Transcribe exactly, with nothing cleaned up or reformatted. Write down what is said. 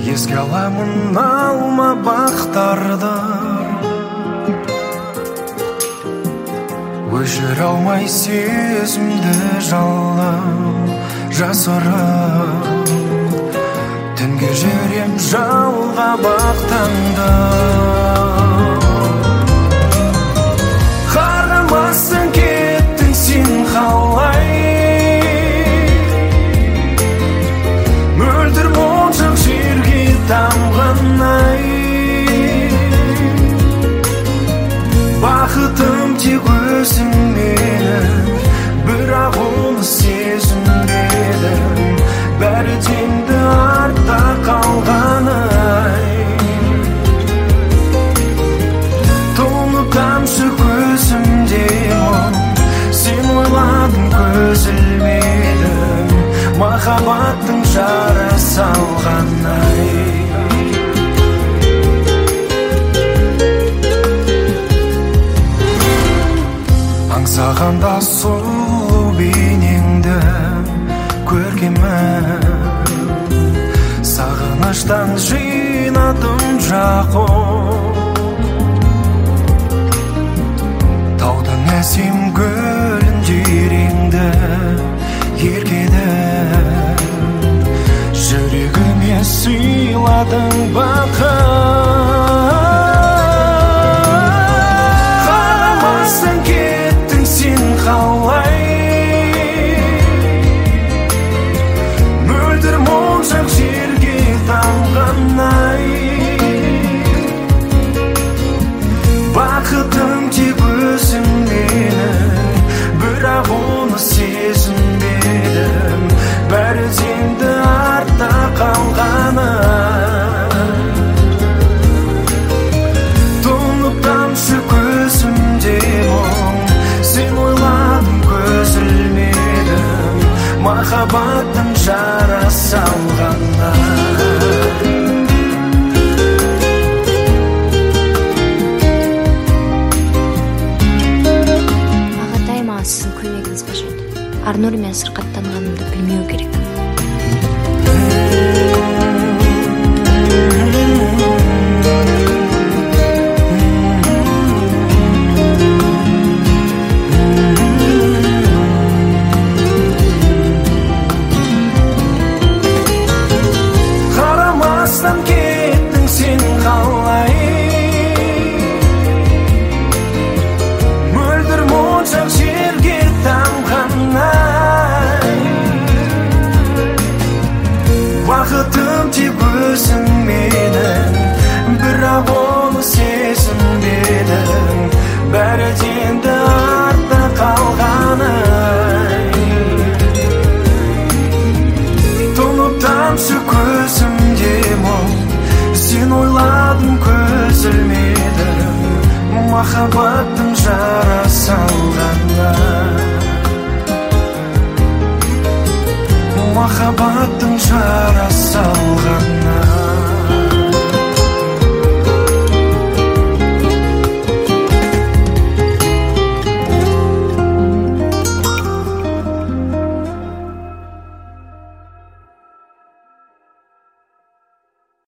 Еске аламын алма бақтарды, өшіре алмай сезімді жалын жасырып, түнге жүрем жалға бақтанды. Қарамастан кеттің сен қалай, мөлдір моншақ жерге тамғанай. Бақытым тек өзіңменен, бірақ оны сезінбедім. Бәрі теңді артта қалғаны-ай. Толып тамшы көзімде мұң, сен ойладың көз ілмедім. Махаббаттың жара салған-ай. Аңсағанда сұлу бейнеңді көргенмін, сағыныштан жинадым жақын. Таудың әсем гүлінде ереңді еркедім, жүрегіме сыйладың бақыт. Қарамастан кеттің сен қалай, мөлдір моншақ жерге тамғанай. Бақытым тек өзіңменен, бірақ оны сезінбедім. Бәрі теңді артта қалғаны. Тұнып тамшы көзімде мұң, сен ойладың көз ілмедім. Махаббаттың жара салғаны. Ағатай, маған сіздің көмегіңіз қажет. Арнұр мен сырқаттанғанымды білмеу керек. Қарамастан кеттің сен қалай, мөлдір моншақ жерге тамғанай. Бақытым тек өзіңменен, бірақ оны сезінбедім. Бәрі теңді артта қалғаны-ай. Тұнып тамшы көзімде мұң, сен ойладың көз ілмедім. Махаббаттың жара салған.